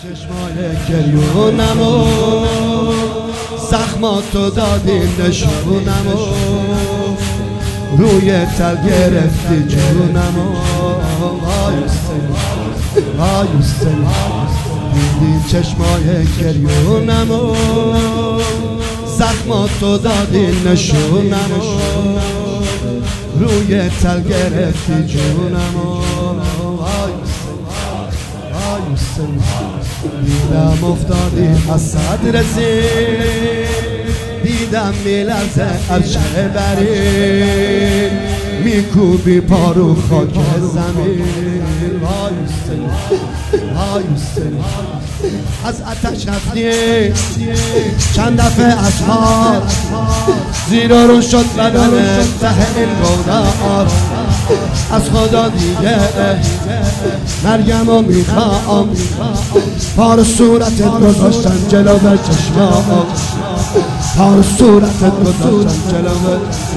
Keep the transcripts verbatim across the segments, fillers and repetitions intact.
چشمای گریونمو زخماتو دادیم نشونمو روی تل گرفتی جونمو آی حسین آی حسین دیدی چشمای گریونمو زخماتو دادیم نشونمو روی تل گرفتی جونمو آی حسین دیدم افتادی از صد رسید دیدم میلرزه عرش بری میکوبی پارو خاک زمین وای حسین وای حسین از آتش رفتی چند دفعه اسحار زیرا رو شد بدن ته این گودار از خدا دیگه مرگمو میخوام پار صورتت گذاشتن جلو چشمام پار صورتت گذاشتن جلو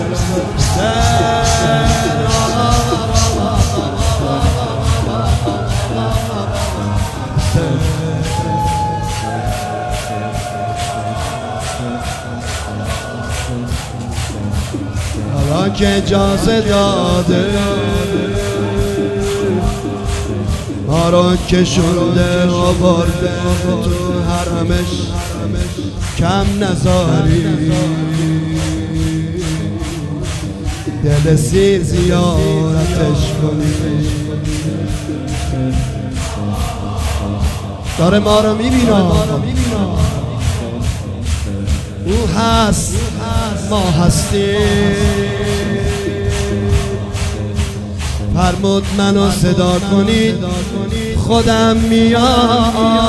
حالا که اجازه داده ما رو کشونده و برده تو حرمش کم نذاری دل سیر زیارتش کنی داره ما رو میبینه او هست ما هستیم فرمود منو صدا کنید خودم میام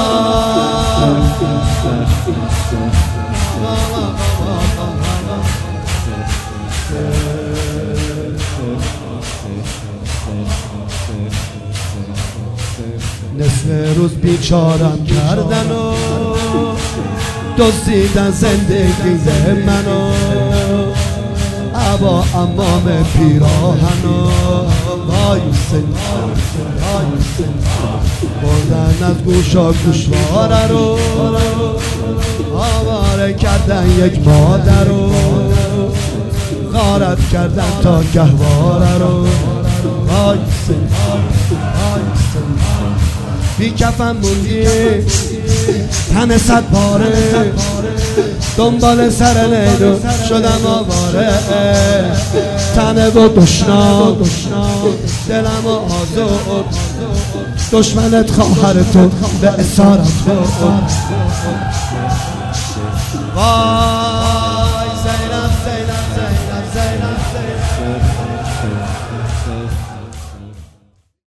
نصف روز بیچارم کردن و دزدیدن زندگی منو عبا امام پیراهنو وای حسین وای حسین بردن از گوشا گوشواره رو آواره کردن یک مادر رو غارت کردن تا گهواره رو وای حسین وای حسین بی کفن موندی تن صد پاره دنبال سر لیلو شدم آواره تنه و دشنام دلم و آزاد دشمنت خواهر تو به اسارت بود